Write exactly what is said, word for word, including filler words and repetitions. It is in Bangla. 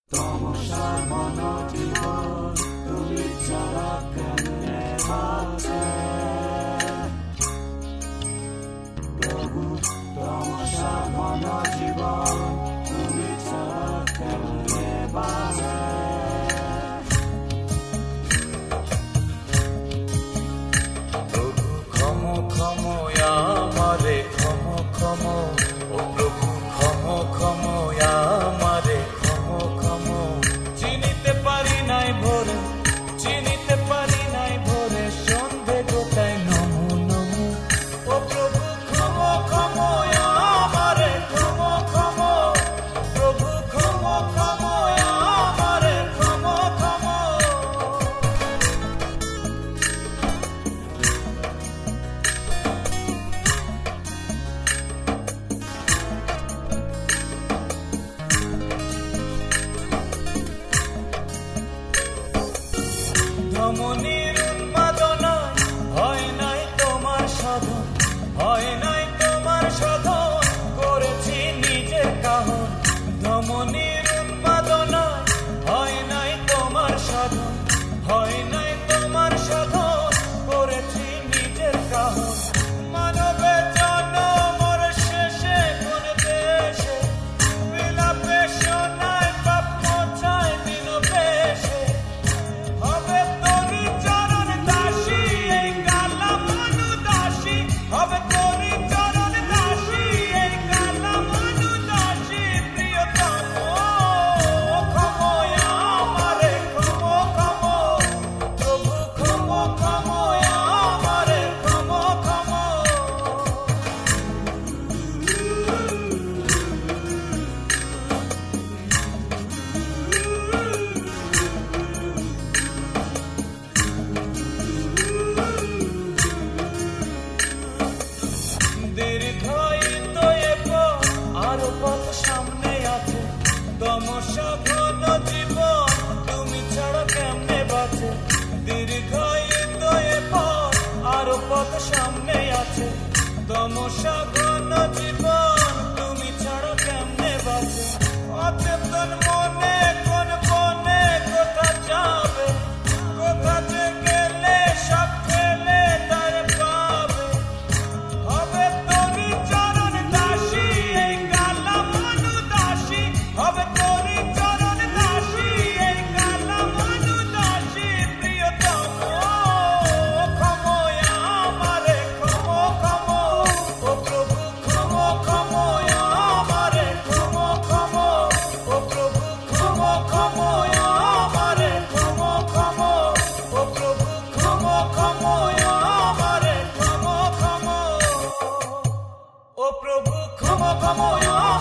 তমসা ঘন জীবন তুমি ছাড়া কেমনে বাঁচে প্রভু। তমসা ঘন জীবন তুমি ছাড়া কেমনে বাঁচে প্রভু। ক্ষম ক্ষম আমারে ক্ষম ক্ষম ও প্রভু ক্ষম ক্ষম আমারে ক্ষম ক্ষম। চিনিতে পারি নাই ভোরে, চিনিতে পারি নাই ভোরে, সন্ধে গোটায় নমো নমো। ও প্রভু ক্ষম ক্ষম আমারে ক্ষম ক্ষম, প্রভু ক্ষম ক্ষম আমারে ক্ষম ক্ষম। ধমনীর উন্মাদনায় হয় নাই তোমার সাধন, হয় নাই তোমার সাধন, করেছি নিজের কাহন। ধমনীর উন্মাদনায় হয় নাই তোমার সাধন, হয় নাই তোমার সাধন, করেছি নিজের কাহন। মানবের জন্মের শেষে কোন দেশে বিলাপে শোনায় পাপ মোছায় দিন বেশে। হবে তোরি চরণ দাসী এই কালা মানু দাসী, হবে তোরি চরণ দাসী এই কালা মানু দাসী। প্রিয়তম ক্ষম আমারে ক্ষম ক্ষম, প্রভু ক্ষম ক্ষম আমারে ক্ষম ক্ষম। দীর্ঘায়িত এ পথ আরো পথ সামনে আছে, তমসা ঘন জীবন তুমি ছাড়া কেমনে বাঁচে। দীর্ঘায়িত এ পথ আরো পথ সামনে আছে, তমসা ঘন জীবন তুমি ছাড়া কেমনে বাঁচে। অচেতন মনে কোন বনে কোথা যাবে, কোথা যে গেলে সব ফেলে তার পাবে। হবে তোরি চরণ দাসী এই কালা মানু দাসী, হবে তোরি চরণ দাসী এই কালা মানু দাসী। প্রিয়তম ক্ষম আমারে ক্ষম ক্ষম, ও প্রভু ক্ষম ক্ষম আমারে ক্ষম ক্ষম, ও প্রভু ক্ষম ক্ষম আমারে ক্ষম ক্ষম, ও প্রভু ক্ষম ক্ষম আমারে ক্ষম ক্ষম, ও প্রভু ক্ষম ক্ষম।